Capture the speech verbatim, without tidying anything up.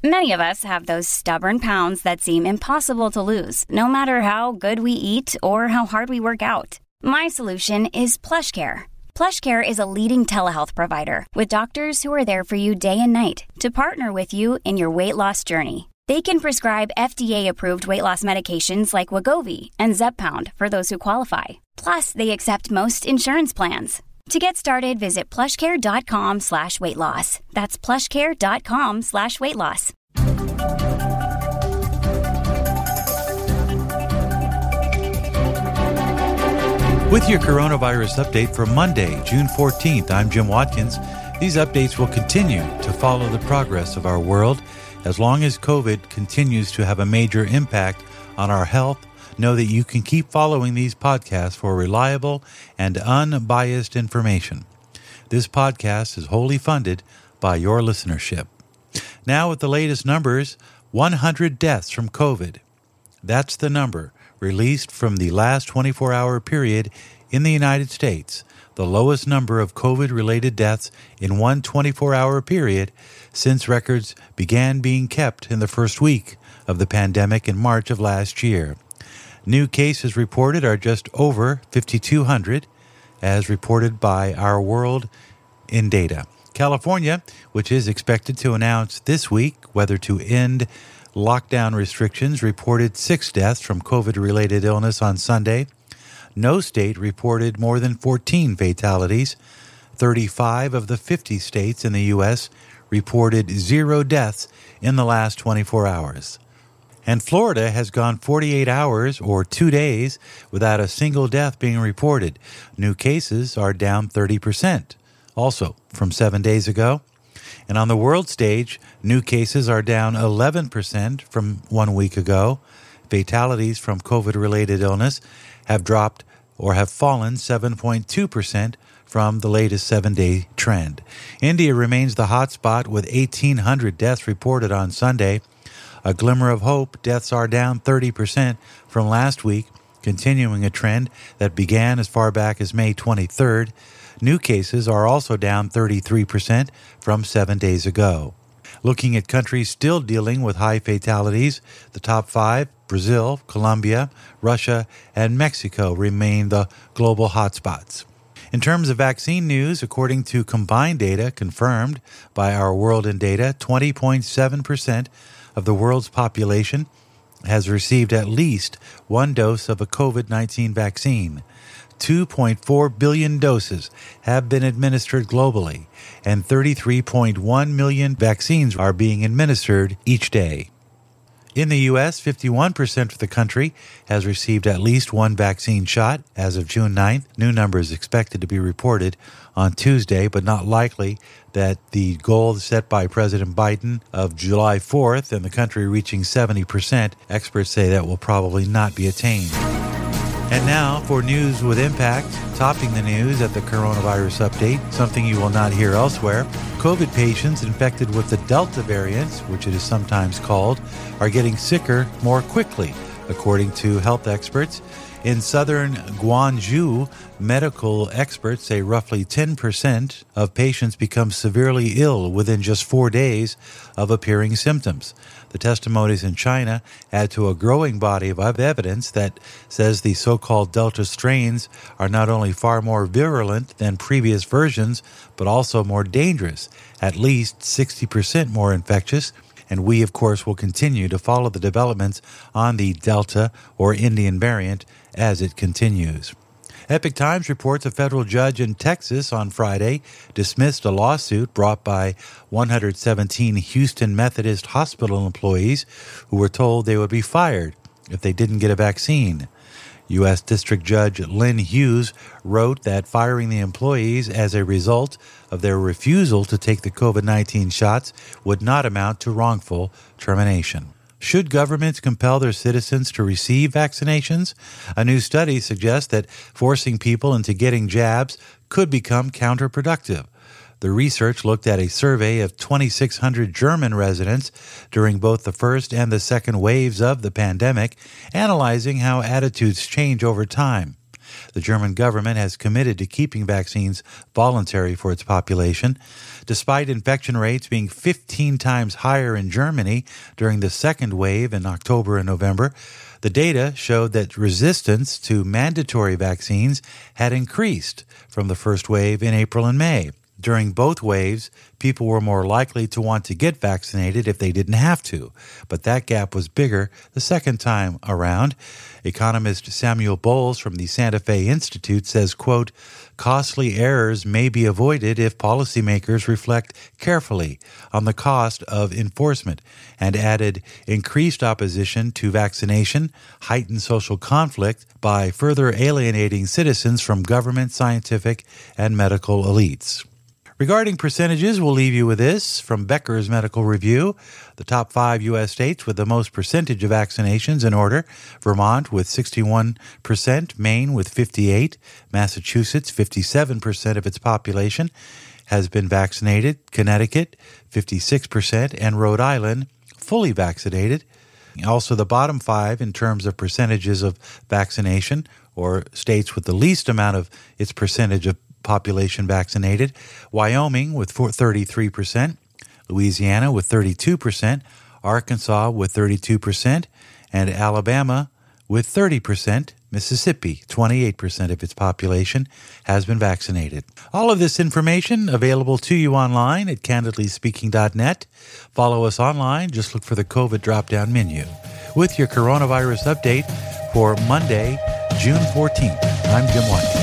Many of us have those stubborn pounds that seem impossible to lose, no matter how good we eat or how hard we work out. My solution is PlushCare. PlushCare is a leading telehealth provider with doctors who are there for you day and night to partner with you in your weight loss journey. They can prescribe F D A-approved weight loss medications like Wegovy and Zepbound for those who qualify. Plus, they accept most insurance plans. To get started, visit plushcare.com slash weight loss. That's plushcare.com slash weight loss. With your coronavirus update for Monday, June fourteenth, I'm Jim Watkins. These updates will continue to follow the progress of our world. As long as COVID continues to have a major impact on our health, know that you can keep following these podcasts for reliable and unbiased information. This podcast is wholly funded by your listenership. Now with the latest numbers, one hundred deaths from COVID. That's the number released from the last twenty-four hour period in the United States, the lowest number of COVID-related deaths in one twenty-four hour period since records began being kept in the first week of the pandemic in March of last year. New cases reported are just over fifty-two hundred, as reported by Our World in Data. California, which is expected to announce this week whether to end lockdown restrictions, reported six deaths from COVID-related illness on Sunday. No state reported more than fourteen fatalities. thirty-five of the fifty states in the U S reported zero deaths in the last twenty-four hours. And Florida has gone forty-eight hours or two days without a single death being reported. New cases are down thirty percent, also from seven days ago. And on the world stage, new cases are down eleven percent from one week ago. Fatalities from COVID-related illness have dropped or have fallen seven point two percent from the latest seven-day trend. India remains the hot spot with eighteen hundred deaths reported on Sunday. A glimmer of hope, deaths are down thirty percent from last week, continuing a trend that began as far back as May twenty-third. New cases are also down thirty-three percent from seven days ago. Looking at countries still dealing with high fatalities, the top five, Brazil, Colombia, Russia, and Mexico, remain the global hotspots. In terms of vaccine news, according to combined data confirmed by Our World in Data, twenty point seven percent of the world's population has received at least one dose of a COVID nineteen vaccine. two point four billion doses have been administered globally, and thirty-three point one million vaccines are being administered each day. In the U S, fifty-one percent of the country has received at least one vaccine shot as of June ninth. New numbers expected to be reported on Tuesday, but not likely that the goal set by President Biden of July fourth and the country reaching seventy percent, experts say that will probably not be attained. And now for news with impact, topping the news at the coronavirus update, something you will not hear elsewhere. COVID patients infected with the Delta variant, which it is sometimes called, are getting sicker more quickly, according to health experts. In southern Guangzhou, medical experts say roughly ten percent of patients become severely ill within just four days of appearing symptoms. The testimonies in China add to a growing body of evidence that says the so-called Delta strains are not only far more virulent than previous versions, but also more dangerous, at least sixty percent more infectious. And we, of course, will continue to follow the developments on the Delta or Indian variant as it continues. Epoch Times reports a federal judge in Texas on Friday dismissed a lawsuit brought by one hundred seventeen Houston Methodist Hospital employees who were told they would be fired if they didn't get a vaccine. U S District Judge Lynn Hughes wrote that firing the employees as a result of their refusal to take the COVID nineteen shots would not amount to wrongful termination. Should governments compel their citizens to receive vaccinations? A new study suggests that forcing people into getting jabs could become counterproductive. The research looked at a survey of twenty-six hundred German residents during both the first and the second waves of the pandemic, analyzing how attitudes change over time. The German government has committed to keeping vaccines voluntary for its population. Despite infection rates being fifteen times higher in Germany during the second wave in October and November, the data showed that resistance to mandatory vaccines had increased from the first wave in April and May. During both waves, people were more likely to want to get vaccinated if they didn't have to, but that gap was bigger the second time around. Economist Samuel Bowles from the Santa Fe Institute says, quote, costly errors may be avoided if policymakers reflect carefully on the cost of enforcement, and added increased opposition to vaccination, heightened social conflict by further alienating citizens from government, scientific, and medical elites. Regarding percentages, we'll leave you with this from Becker's Medical Review. The top five U S states with the most percentage of vaccinations in order: Vermont with sixty-one percent, Maine with fifty-eight percent, Massachusetts, fifty-seven percent of its population has been vaccinated, Connecticut, fifty-six percent, and Rhode Island, fully vaccinated. Also, the bottom five in terms of percentages of vaccination, or states with the least amount of its percentage of population vaccinated: Wyoming with thirty-three percent, Louisiana with thirty-two percent, Arkansas with thirty-two percent, and Alabama with thirty percent. Mississippi, twenty-eight percent of its population has been vaccinated. All of this information available to you online at candidly speaking dot net. Follow us online. Just look for the COVID drop-down menu. With your coronavirus update for Monday, June fourteenth, I'm Jim Watkins.